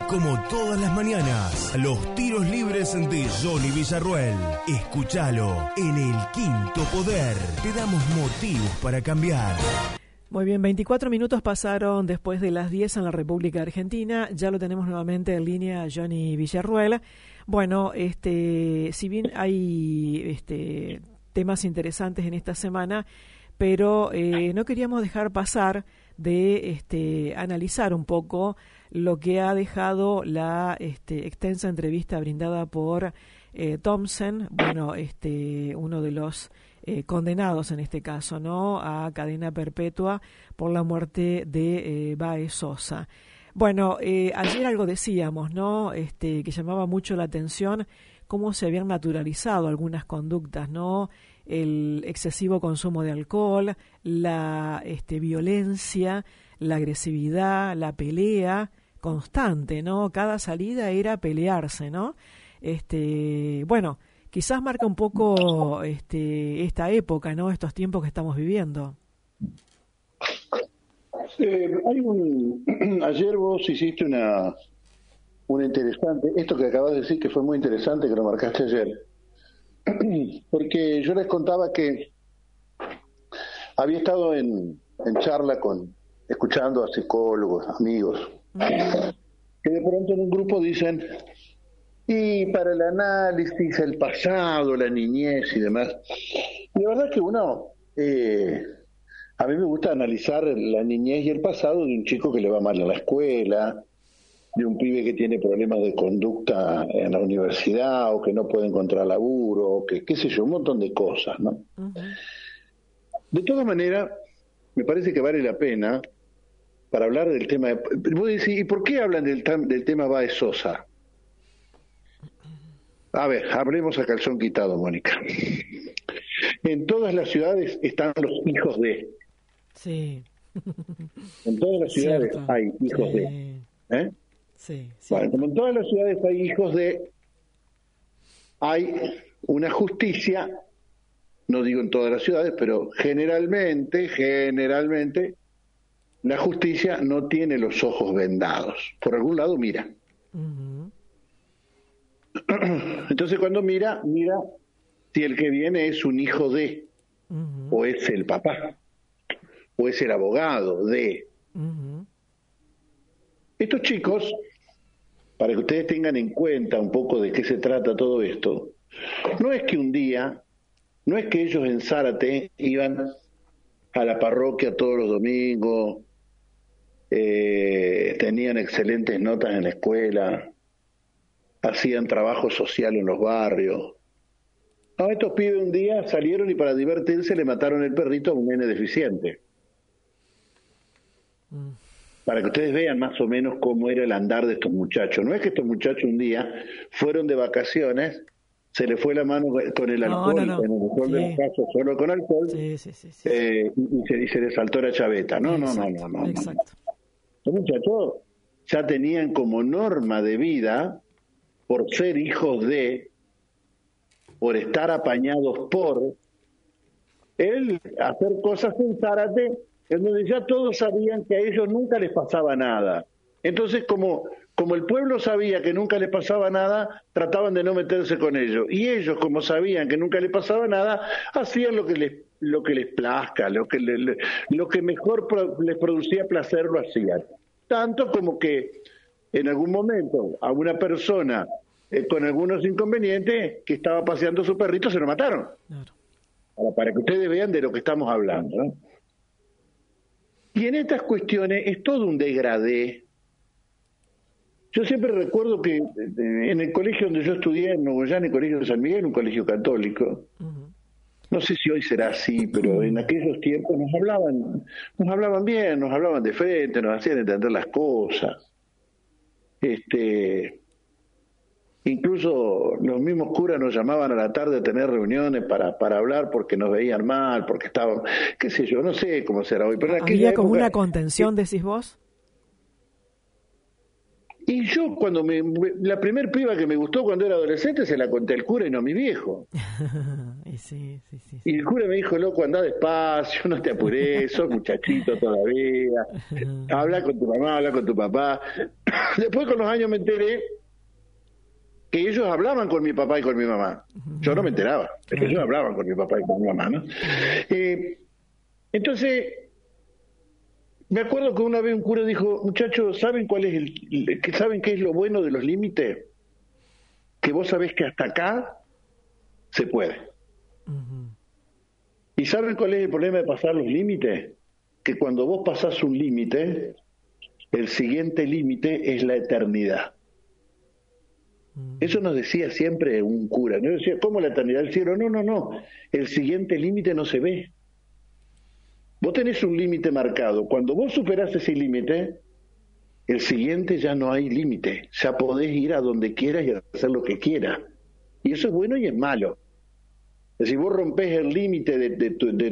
como todas las mañanas, los tiros libres de Johnny Villarruel. Escúchalo en El Quinto Poder. Te damos motivos para cambiar. Muy bien, 24 minutos pasaron después de las 10 en la República Argentina. Ya lo tenemos nuevamente en línea Johnny Villarruel. Bueno, si bien hay temas interesantes en esta semana, pero no queríamos dejar pasar de analizar un poco lo que ha dejado la extensa entrevista brindada por Thompson, bueno, uno de los condenados en este caso, ¿no?, a cadena perpetua por la muerte de Baez Sosa. Bueno, ayer algo decíamos, ¿no?, que llamaba mucho la atención cómo se habían naturalizado algunas conductas, ¿no?, el excesivo consumo de alcohol, la violencia, la agresividad, la pelea constante, ¿no? Cada salida era pelearse, ¿no? Bueno, quizás marca un poco esta época, ¿no? Estos tiempos que estamos viviendo. Ayer vos hiciste una interesante, esto que acabas de decir que fue muy interesante, que lo marcaste ayer, porque yo les contaba que había estado en charla escuchando a psicólogos, amigos, que de pronto en un grupo dicen, y para el análisis, el pasado, la niñez y demás. Y la verdad es que a mí me gusta analizar la niñez y el pasado de un chico que le va mal en la escuela, de un pibe que tiene problemas de conducta en la universidad o que no puede encontrar laburo, o que qué sé yo, un montón de cosas, ¿no? Uh-huh. De todas maneras, me parece que vale la pena para hablar del tema. Vos decís, ¿y por qué hablan del tema Baez Sosa? A ver, hablemos a calzón quitado, Mónica. En todas las ciudades están los hijos de. Sí. En todas las ciudades hay hijos de. ¿Eh? Sí. Bueno, como en todas las ciudades hay hijos de, hay una justicia, no digo en todas las ciudades, pero generalmente, la justicia no tiene los ojos vendados. Por algún lado mira. Uh-huh. Entonces cuando mira si el que viene es un hijo de, uh-huh, o es el papá, o es el abogado de. Uh-huh. Estos chicos, para que ustedes tengan en cuenta un poco de qué se trata todo esto, no es que ellos en Zárate iban a la parroquia todos los domingos, tenían excelentes notas en la escuela, hacían trabajo social en los barrios. No, estos pibes un día salieron y para divertirse le mataron el perrito a un nene deficiente. Para que ustedes vean más o menos cómo era el andar de estos muchachos. No es que estos muchachos un día fueron de vacaciones, se les fue la mano con el alcohol, en el mejor de los casos solo con alcohol, y se les saltó la chaveta. No. Exacto. Los muchachos ya tenían como norma de vida, por ser hijos de, por estar apañados por, el hacer cosas en Zárate, en donde ya todos sabían que a ellos nunca les pasaba nada. Entonces, como el pueblo sabía que nunca les pasaba nada, trataban de no meterse con ellos. Y ellos, como sabían que nunca les pasaba nada, hacían lo que les plazca, lo que mejor les producía placer, lo hacían. Tanto como que en algún momento a una persona con algunos inconvenientes que estaba paseando su perrito se lo mataron. Claro. Para que ustedes vean de lo que estamos hablando, ¿no? Y en estas cuestiones es todo un degradé. Yo siempre recuerdo que en el colegio donde yo estudié, en Nogoyán, el colegio de San Miguel, un colegio católico, uh-huh, no sé si hoy será así, pero en aquellos tiempos nos hablaban bien, nos hablaban de frente, nos hacían entender las cosas. Incluso los mismos curas nos llamaban a la tarde a tener reuniones para hablar porque nos veían mal, porque estaban, qué sé yo, no sé cómo será hoy. Pero ¿había como una contención, decís vos? Y yo la primer piba que me gustó cuando era adolescente se la conté al cura y no a mi viejo. Sí. Y el cura me dijo, loco, andá despacio, no te apures, sos muchachito todavía, habla con tu mamá, habla con tu papá. Después con los años me enteré que ellos hablaban con mi papá y con mi mamá. Yo no me enteraba, pero ellos hablaban con mi papá y con mi mamá, ¿no? Entonces, me acuerdo que una vez un cura dijo, muchachos, ¿saben saben qué es lo bueno de los límites? Que vos sabés que hasta acá se puede. ¿Y saben cuál es el problema de pasar los límites? Que cuando vos pasás un límite, el siguiente límite es la eternidad. Eso nos decía siempre un cura. Yo decía, ¿cómo la eternidad del cielo? No. El siguiente límite no se ve. Vos tenés un límite marcado. Cuando vos superás ese límite, el siguiente ya no hay límite. Ya podés ir a donde quieras y hacer lo que quieras. Y eso es bueno y es malo. Es decir, vos rompés el límite de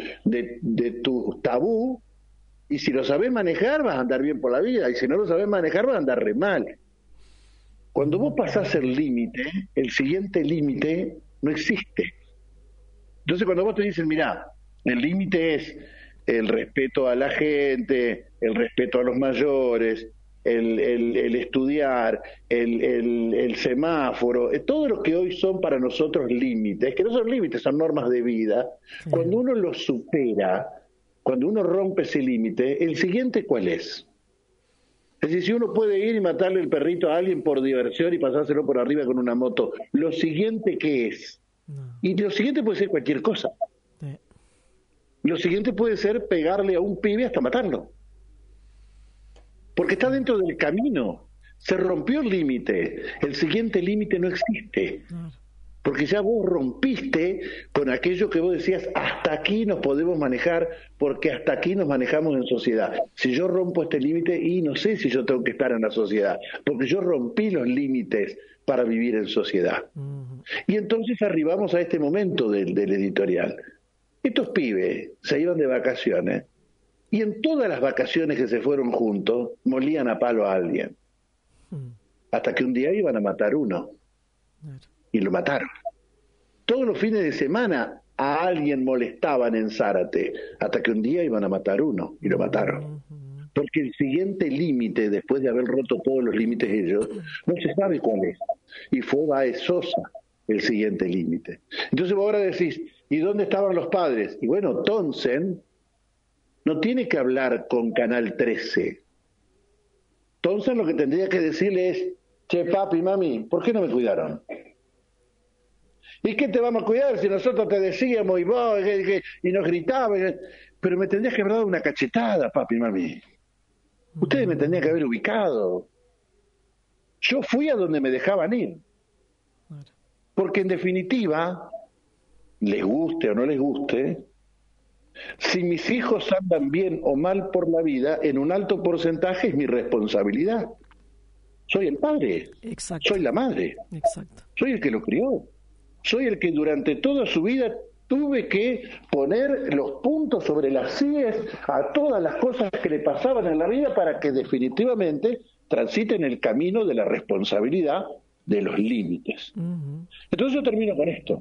tu tabú, y si lo sabés manejar vas a andar bien por la vida, y si no lo sabés manejar vas a andar re mal. Cuando vos pasás el límite, el siguiente límite no existe. Entonces cuando vos te dicen, mirá, el límite es el respeto a la gente, el respeto a los mayores, el estudiar, el semáforo, todo lo que hoy son para nosotros límites, que no son límites, son normas de vida. Cuando uno los supera, cuando uno rompe ese límite, ¿el siguiente cuál es? Es decir, si uno puede ir y matarle el perrito a alguien por diversión y pasárselo por arriba con una moto, ¿lo siguiente qué es? No. Y lo siguiente puede ser cualquier cosa. Sí. Lo siguiente puede ser pegarle a un pibe hasta matarlo. Porque está dentro del camino. Se rompió el límite. El siguiente límite no existe. Porque ya vos rompiste con aquello que vos decías, hasta aquí nos podemos manejar, porque hasta aquí nos manejamos en sociedad. Si yo rompo este límite, y no sé si yo tengo que estar en la sociedad, porque yo rompí los límites para vivir en sociedad. Y entonces arribamos a este momento del editorial. Estos pibes se iban de vacaciones, y en todas las vacaciones que se fueron juntos, molían a palo a alguien. Hasta que un día iban a matar uno. Y lo mataron. Todos los fines de semana a alguien molestaban en Zárate, hasta que un día iban a matar uno y lo mataron. Porque el siguiente límite, después de haber roto todos los límites ellos, no se sabe cuál es. Y fue Baez Sosa el siguiente límite. Entonces vos ahora decís, ¿y dónde estaban los padres? Y bueno, Townsend no tiene que hablar con Canal 13. Townsend lo que tendría que decirle es, che, papi, mami, ¿por qué no me cuidaron? ¿Y qué te vamos a cuidar si nosotros te decíamos y vos y nos gritabas? Pero me tendrías que haber dado una cachetada, papi, mami. Ustedes me tendrían que haber ubicado. Yo fui a donde me dejaban ir. Porque en definitiva, les guste o no les guste, si mis hijos andan bien o mal por la vida, en un alto porcentaje es mi responsabilidad. Soy el padre. Exacto. Soy la madre. Exacto. Soy el que lo crió. Soy el que durante toda su vida tuve que poner los puntos sobre las íes a todas las cosas que le pasaban en la vida para que definitivamente transiten el camino de la responsabilidad de los límites. Entonces yo termino con esto.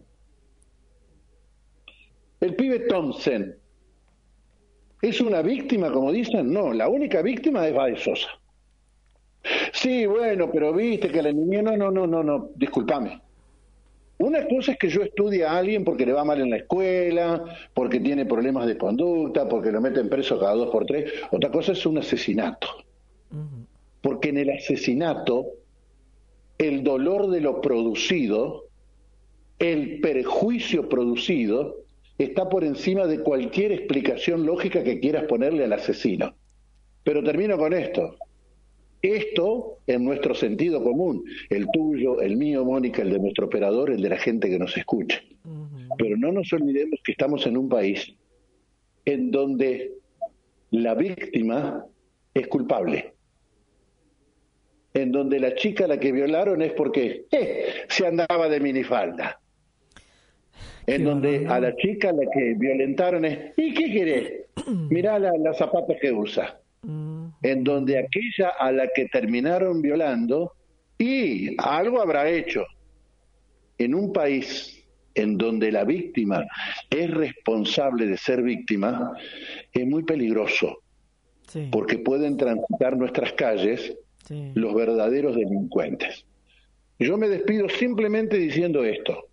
El pibe Townsend, ¿es una víctima, como dicen? No, la única víctima es Baez Sosa. Sí, bueno, pero viste que la niña... No, discúlpame. Una cosa es que yo estudie a alguien porque le va mal en la escuela, porque tiene problemas de conducta, porque lo meten preso cada 2 por 3. Otra cosa es un asesinato. Porque en el asesinato, el dolor de lo producido, el perjuicio producido, está por encima de cualquier explicación lógica que quieras ponerle al asesino. Pero termino con esto. Esto en nuestro sentido común, el tuyo, el mío, Mónica, el de nuestro operador, el de la gente que nos escucha. Pero no nos olvidemos que estamos en un país en donde la víctima es culpable. En donde la chica a la que violaron es porque se andaba de minifalda. En donde a la chica a la que violentaron es, ¿y qué querés? Mirá las zapatos que usa. en donde aquella a la que terminaron violando, y algo habrá hecho, en un país en donde la víctima es responsable de ser víctima, es muy peligroso, Sí. porque pueden transitar nuestras calles Sí. los verdaderos delincuentes. Yo me despido simplemente diciendo esto.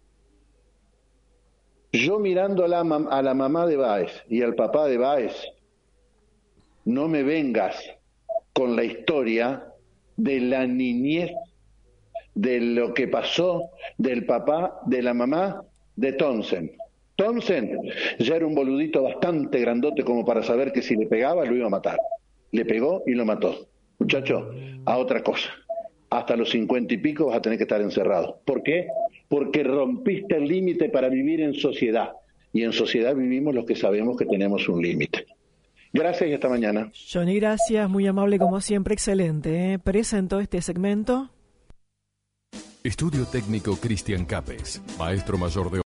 Yo mirando a la mamá de Báez y al papá de Báez, no me vengas con la historia de la niñez, de lo que pasó del papá, de la mamá de Townsend. Townsend ya era un boludito bastante grandote como para saber que si le pegaba lo iba a matar. Le pegó y lo mató. Muchacho, a otra cosa. Hasta los 50 y pico vas a tener que estar encerrado. ¿Por qué? Porque rompiste el límite para vivir en sociedad. Y en sociedad vivimos los que sabemos que tenemos un límite. Gracias y hasta mañana. Johnny, gracias, muy amable como siempre, excelente. Presentó este segmento. Estudio Técnico Cristian Capes, maestro mayor de